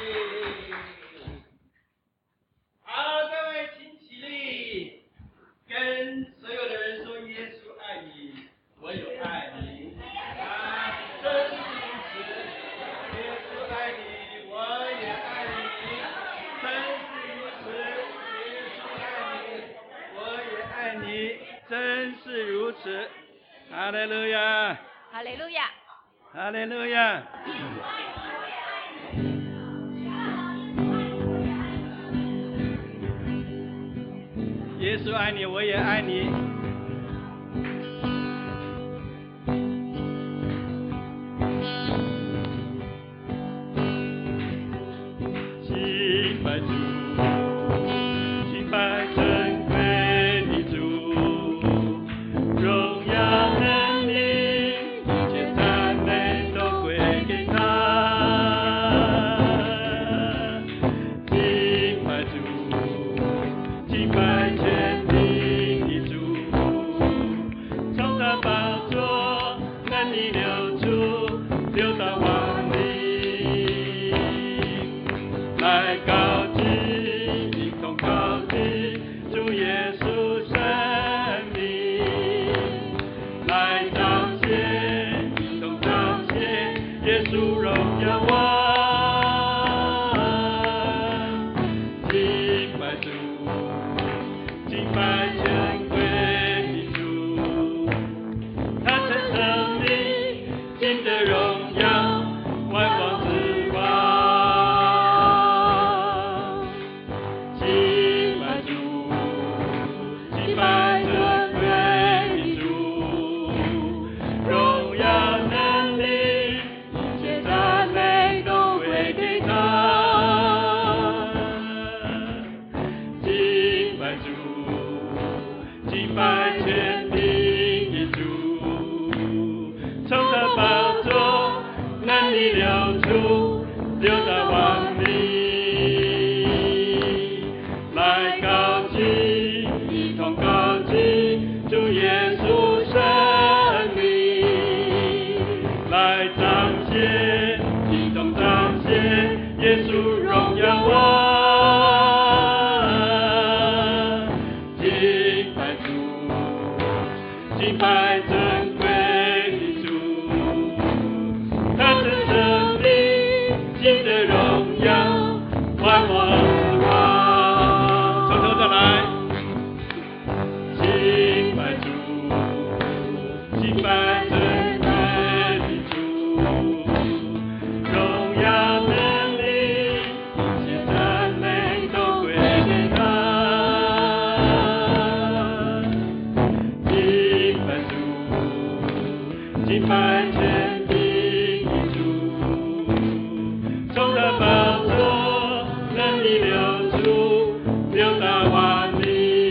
好，各位请起立，跟所有的人说：耶稣爱你，我有爱你。啊，真是如此。耶稣爱你，我也爱你。真是如此。耶稣爱你，我也爱你。真是如此。哈利路亚。 哈利路亚。 哈利路亚。耶稣爱你，我也爱你。敬拜主，敬拜尊贵的主，荣耀能力，一切赞美都归给他。敬拜主，敬拜全地的主，从他宝座能力流出，流到万民，来高举，一同高举主耶稣生命，来彰显，一同彰显耶稣荣耀王。敬拜主，敬拜权贵的主，他曾生命，今的荣耀，万王之王。敬拜主，敬拜尊贵的主，荣耀能力，一切赞美都归给他。敬拜主，敬拜全地的主，从他宝座能力流出，流到万民，来高举，一同高举主耶稣生命，来彰显，一同彰显耶稣荣耀王。敬拜主，敬拜尊贵的主，他曾生命，今的荣耀，万王之王。从头再来。敬拜主，敬拜尊贵的主，荣耀能力，一切赞美都归给他。敬拜主，敬拜全地的主，从他宝座能力流出，流到万民，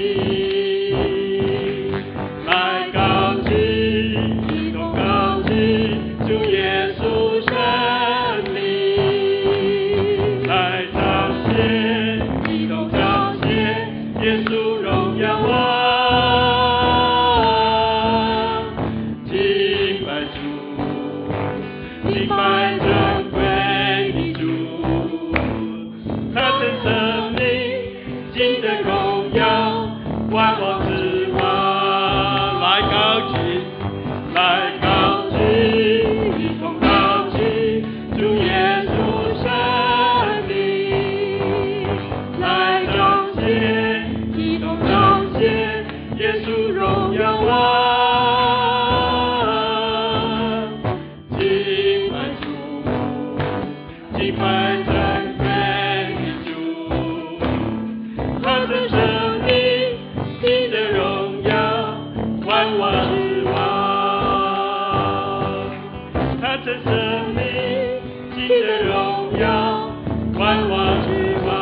来高举，一同高举主耶稣生命，来彰显，一同彰显耶稣荣耀王。敬拜主，敬拜尊贵的主，他曾生命，今的荣耀，万王之王。来高举，来高举，一同高举主耶稣生命，来彰显，一同彰显耶稣荣耀王。敬拜主，敬拜尊贵的主，他曾生命，今的荣耀，万王之王。他曾生命，今的荣耀，万王之王。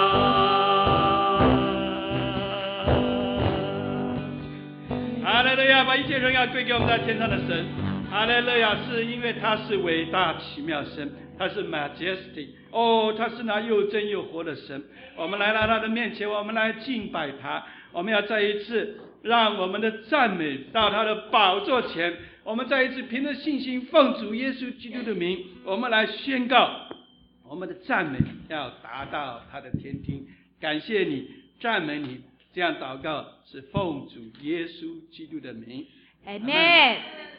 哈利路亚，把一切荣耀归给我们在天上的神。哈利路亚，是因为他是伟大奇妙神，他是 majesty， 他是那又真又活的神。我们来到他的面前，我们来敬拜他。我们要再一次让我们的赞美到他的宝座前，我们再一次凭着信心奉主耶稣基督的名，我们来宣告， 我们的赞美要达到他的天庭。感谢你，赞美你，这样祷告是奉主耶稣基督的名。 Amen。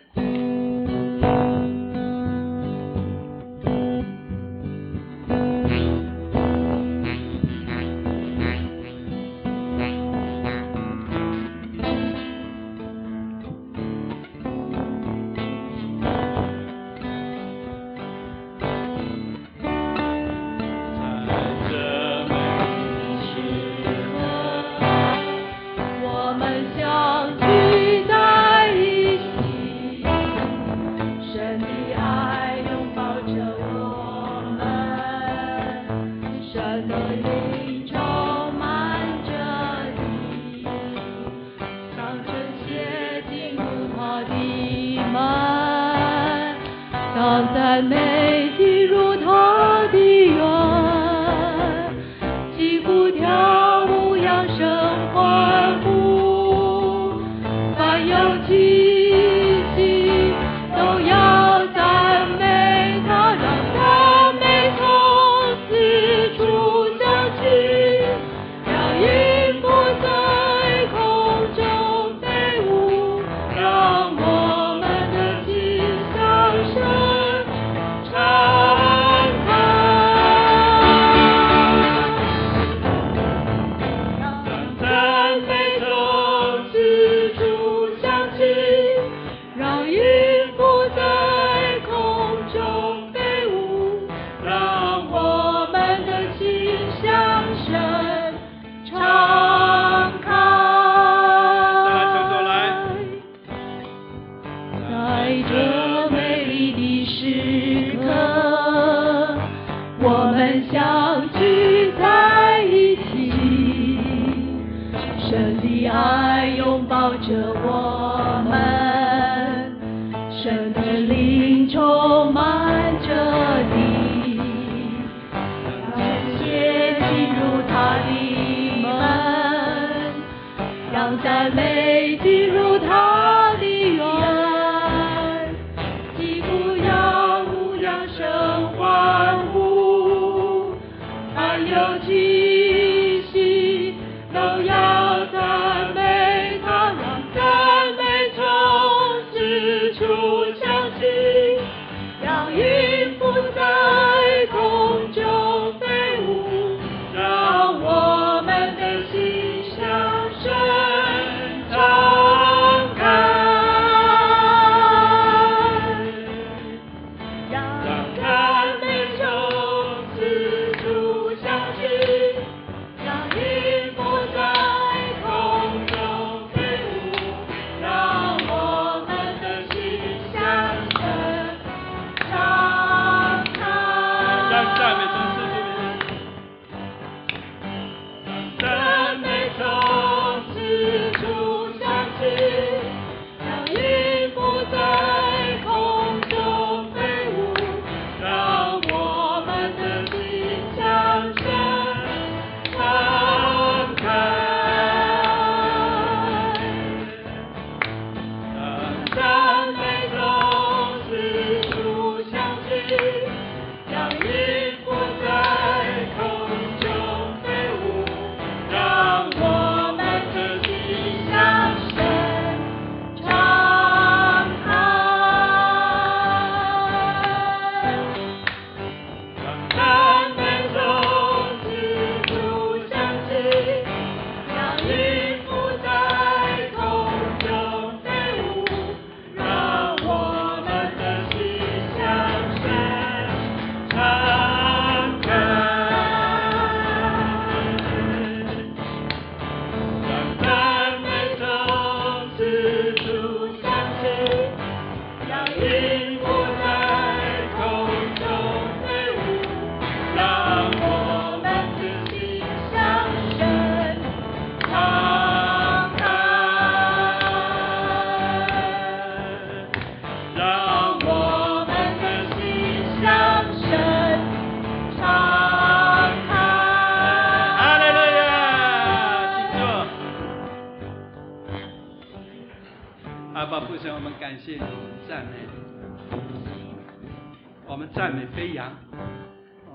感谢你，我们赞美飞扬，我们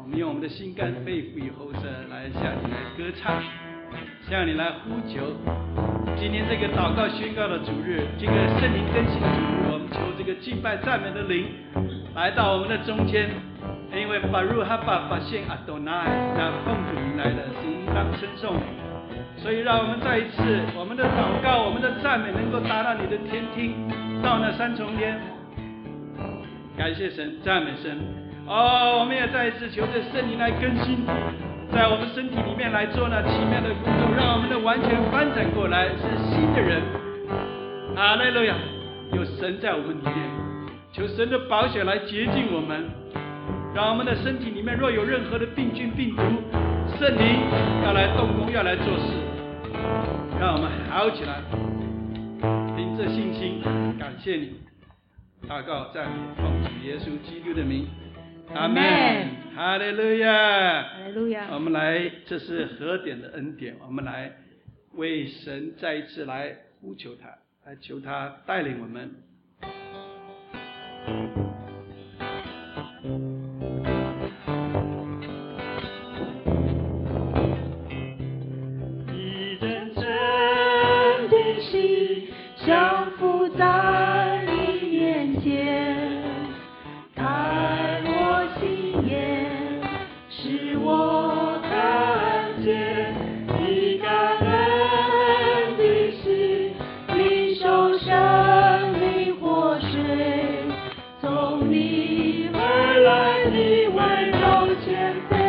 们用我们的心肝肺腑与喉舌来向你来歌唱，向你来呼求。今天这个祷告宣告的主日，这个圣灵更新的主日，我们求这个敬拜赞美的灵来到我们的中间，因为巴鲁哈巴发现阿多奈，那奉主名来的是应当称颂。所以让我们再一次，我们的祷告，我们的赞美能够达到你的天庭，到那三重天。感谢神，赞美神。我们也再一次求着圣灵来更新，在我们身体里面来做那奇妙的工作，让我们的完全翻转过来，是新的人。哈利路亚，有神在我们里面，求神的宝血来洁净我们，让我们的身体里面若有任何的病菌病毒，圣灵要来动工，要来做事，让我们好起来，凭着信心感谢你。祷告赞美奉主耶稣基督的名，阿门。哈利路亚， 哈利路亚。 我们来，这是何等的恩典，我们来为神再一次来呼求他，来求他带领我们。 一真正的心降服在你面前，开我心眼，使我看见你感恩的心，领受生命活水，从你而来的温柔谦卑。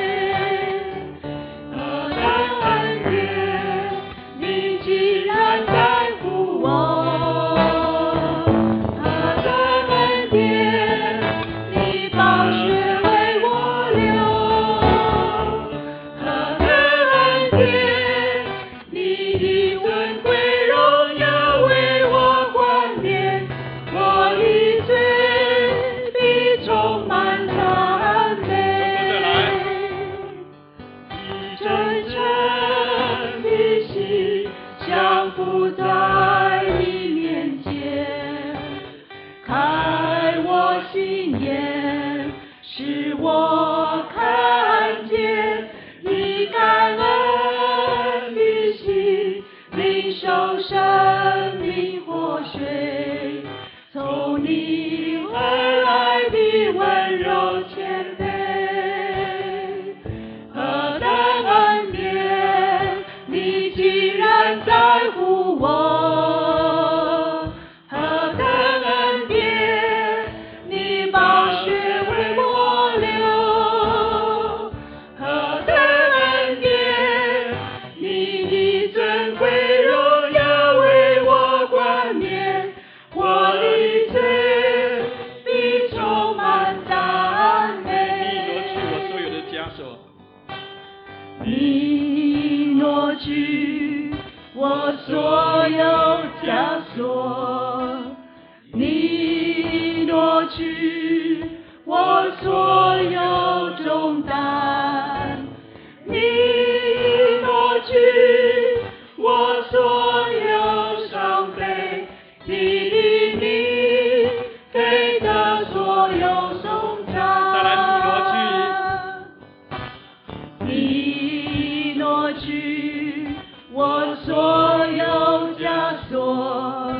你挪去我所有枷锁，你挪去我所有重担，你挪去我所有伤悲，你的名给的所有颂赞。 再来， 你挪去我所有枷锁，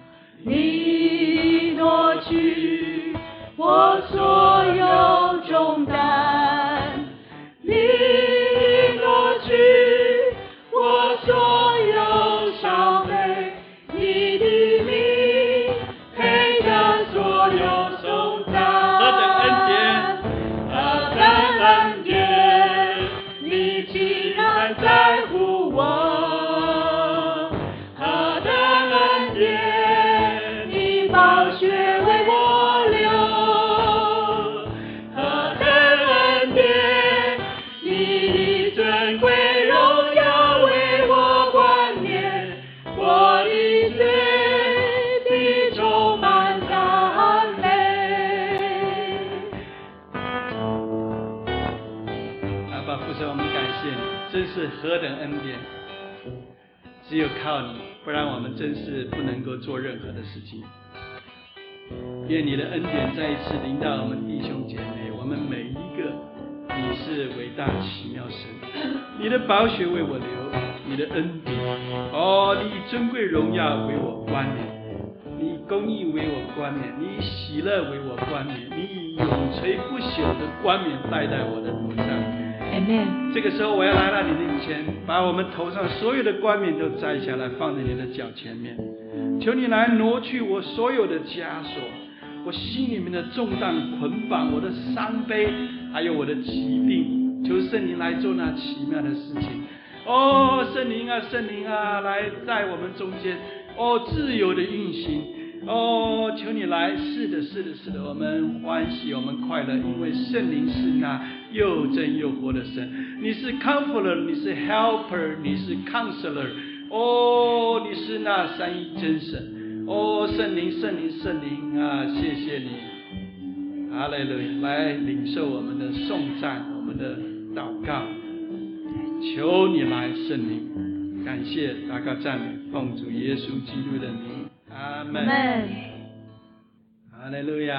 你挪去我所有重担，你挪去我所有伤悲，你的名配得所有颂赞。 何等恩典， 何等恩典，你既然在乎我，何等恩典，你宝血为我流，何等恩典，你的尊贵荣耀为我冠冕，我的罪必充满赞美。 阿爸父神，我们感谢你，真是何等恩典！只有靠你，不然我们真是不能够做任何的事情。愿你的恩典再一次临到我们弟兄姐妹，我们每一个，你是伟大奇妙神，你的宝血为我流，你的恩典，你以尊贵荣耀为我冠冕，你以公义为我冠冕，你以喜乐为我冠冕，你以永垂不朽的冠冕戴在我的头上。 Amen。 这个时候我要来到你的面前，把我们头上所有的冠冕都摘下来，放在你的脚前面。求你来挪去我所有的枷锁，我心里面的重担捆绑，我的伤悲，还有我的疾病。求圣灵来做那奇妙的事情。圣灵啊，圣灵啊，来在我们中间，自由的运行。求你来，是的，是的，是的，我们欢喜，我们快乐，因为圣灵是那又真又活的神。你是 Comforter， 你是 Helper， 你是 Counselor， 你是那三一真神。圣灵，圣灵，圣灵啊，谢谢你，哈利路亚！来领受我们的颂赞，我们的祷告，求你来，圣灵，感谢祷告赞美，奉主耶稣基督的名。阿门。哈利路亚。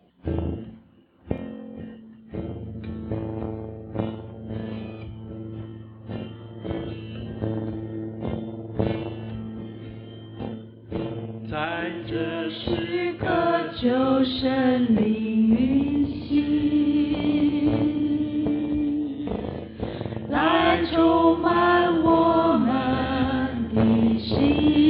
在这时刻， 求圣灵运行，来充满我们的心。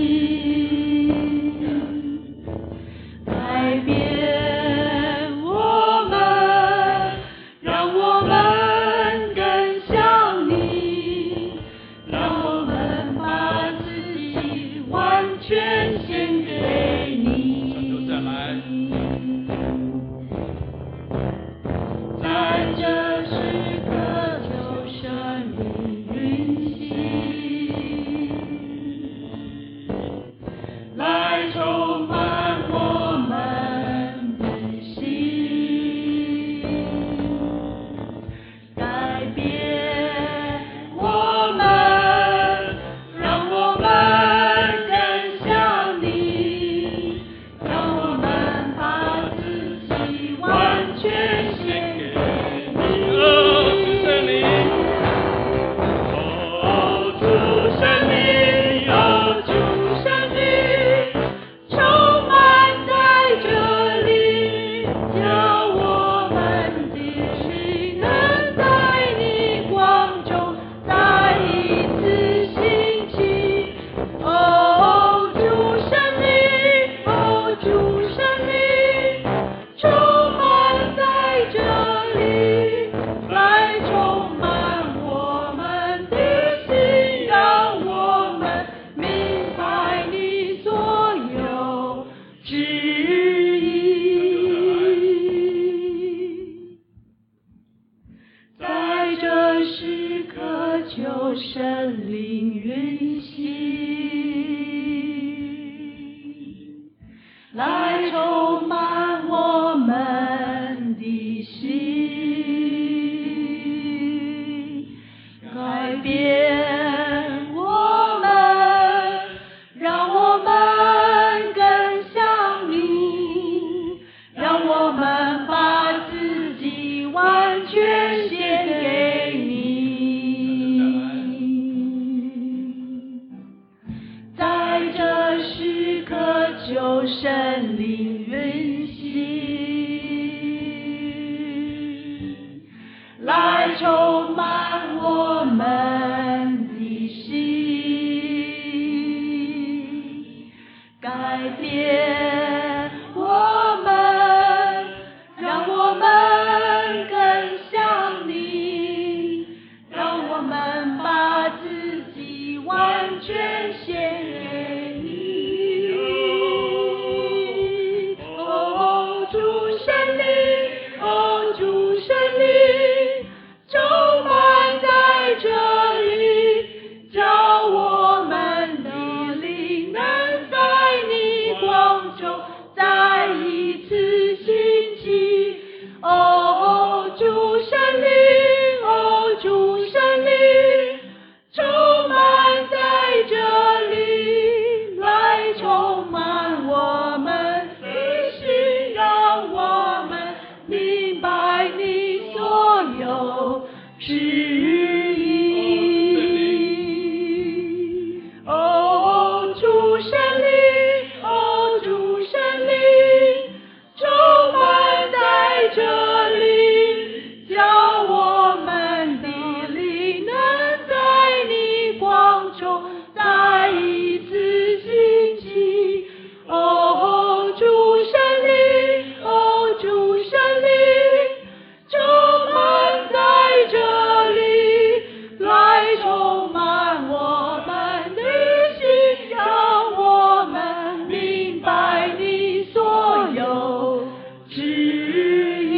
主圣灵充满在这指引。哦，主圣灵，哦，主圣灵，充满在这里，叫我们的灵能在你光中再一次兴起。哦，主圣灵，哦，主圣灵，充满在这里，来充满我们的心，让我们明白你所有指引。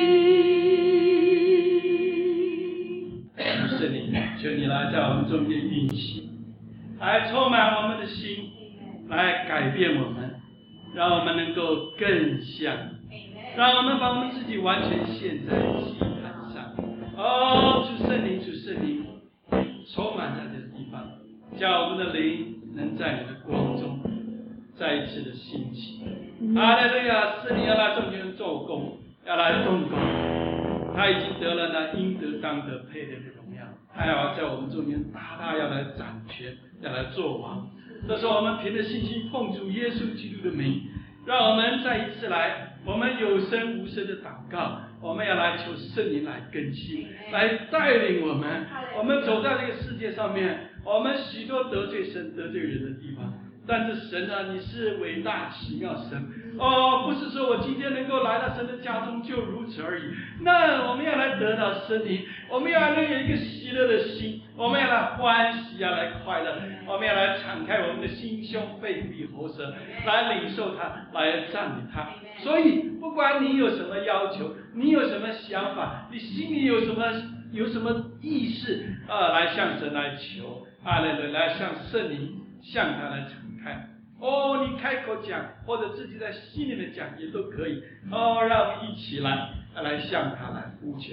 圣灵，求你来在我们中间运行，来充满我们的心，来改变我们，让我们能够更像你，让我们把我们自己完全献在祭坛上。哦，主圣灵，主圣灵，充满在这个地方，叫我们的灵能在你的光中再一次的兴起。哈利路亚！圣灵要来中间做工，要来动工。他已经得了那应得当得配得的荣耀，他要在我们中间大大要来掌权，要来做王。这是我们凭着信心奉主耶稣基督的名，让我们再一次来，我们有声无声的祷告，我们要来求圣灵来更新，来带领我们。我们走在这个世界上面，我们许多得罪神得罪人的地方，但是神啊，你是伟大奇妙神哦，不是说我今天能够来到神的家中就如此而已。那我们要来得到圣灵，我们要来有一个喜乐的心，我们要来欢喜，要来快乐，我们要来敞开我们的心胸肺鼻喉舌，来领受它，来赞美它。所以不管你有什么要求，你有什么想法，你心里有什么意识来向神来求，来向圣灵向他来敞开。哦，你开口讲，或者自己在心里面讲也都可以。哦，让我们一起来向他来呼求。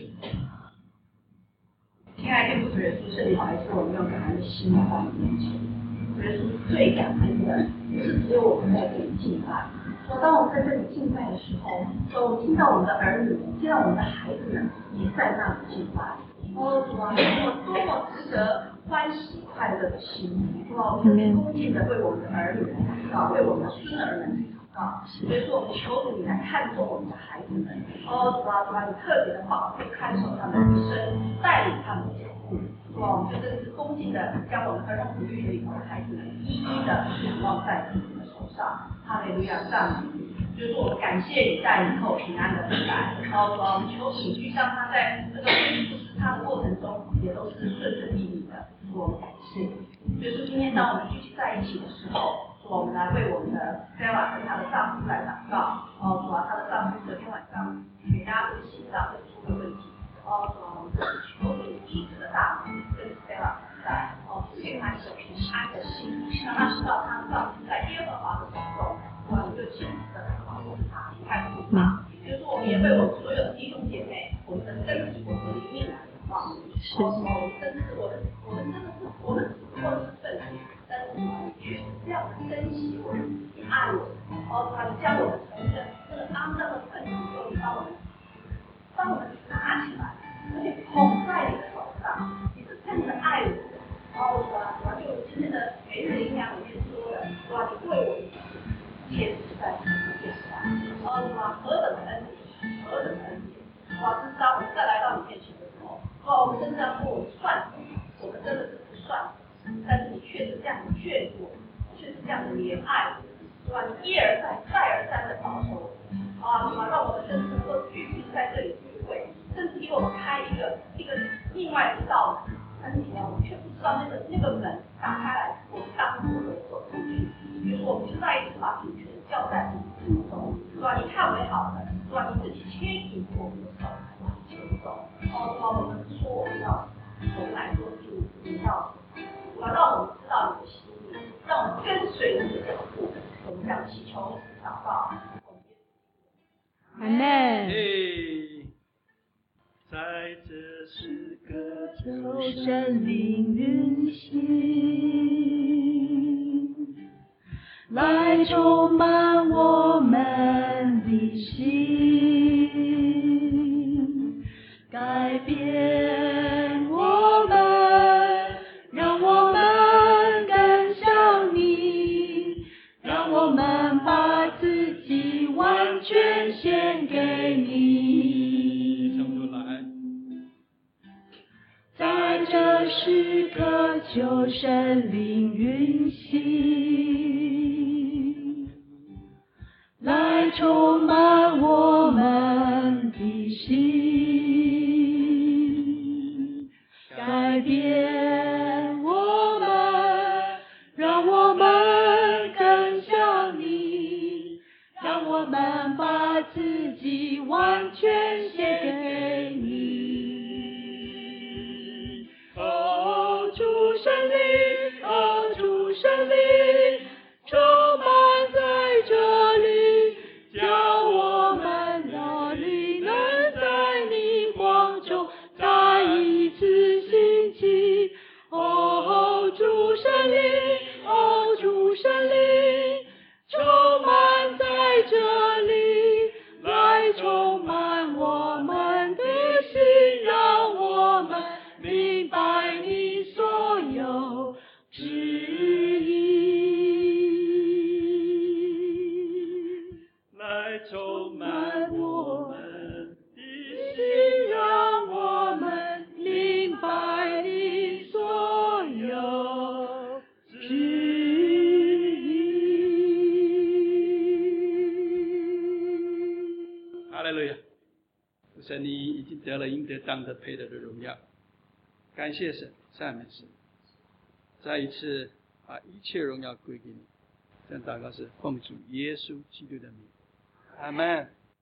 亲爱的天父主耶稣，圣灵好，还是我们用感恩的心来到你面前。主耶稣最感恩的，不是只有我们在这里敬拜。说当我们在这里敬拜的时候，说我听到我们的儿女，听到我们的孩子们也在那里敬拜。哦，主啊，我多么值得欢喜快乐的心，哇！我们恭敬的为我们的儿女来祷告，为我们的孙儿们来祷告。所以说，我们求主你来看重我们的孩子们。哦，主啊，主啊，你特别的保护看守他们一生，带领他们的脚步。哇！我们就真是恭敬的将我们儿童抚育的我们的孩子们一一的仰望在自己的手上。哈利路亚，赞美你！就是我们感谢你带领后平安的回来。哦，主啊，我们求主去让他在这个服侍他的过程中也都是顺顺利利的。我们感谢你。就是今天当我们聚集在一起的时候，我们来为我们的 Sarah 跟她的丈夫来祷告。哦，主啊，她的丈夫昨天晚上血压跟心脏都出了问题。哦，主啊，我们求你医治的大能跟 Sarah 在，给她一个平安的心，让她知道她的丈夫在耶和华的手中，我们就亲自的保护她，看顾她。就是说，我们也为我们所有的弟兄姐妹，我们的身体，我们的灵命来祷告。 是。 我们真的是我们真的是我们只不过是分子，但是你却是这样的珍惜我们，你爱我们，他将我们从这个肮脏的分子中，你帮我们拿起来，而且捧在你的手上，你是真的爱我们。就今天的每日灵粮里面说的，哇，你为我们坚持在世界上，何等的恩典，何等的恩典！哇，知道我们再来到你面前的时候，我们真的要说我们算什么？我们真的是不算什么，但是你却是这样的眷顾我们，却是这样的怜爱我们，哇，你一而再，再而三的保守我们，让我们真的能够聚集在这里聚会，甚至给我们开一个另外一道门。但是我们却不知道那个门打开来，我们当时会走出去。比如说，我们就再一次把主权交在你手中，是吧？你看为好的，是吧？你自己牵引我们的手来往前走。我们说我们要，我们来说主，你要，让我们知道你的心意，让我们跟随你的脚步。我们这样祈求祷告。 阿门。 在这时刻， 求神灵运行，来充满我们的心，改变我这时刻求神灵运行，来充满我们的心，改变我们，让我们更像你，让我们把自己完全献给你。哦，主圣灵，哦，主圣灵，充满在这里，叫我们的灵能在你光中再一次兴起。哦，主圣灵，哦，主圣灵，充满在这里，来充满我们的心，让我们明白你所有旨意， 来充满我们的心，让我们明白你所有旨意。 哈利路亚！神，你已经得了应得当得配得的荣耀，感谢神，赞美神，再一次把一切荣耀归给你。这样祷告是奉主耶稣基督的名，阿门。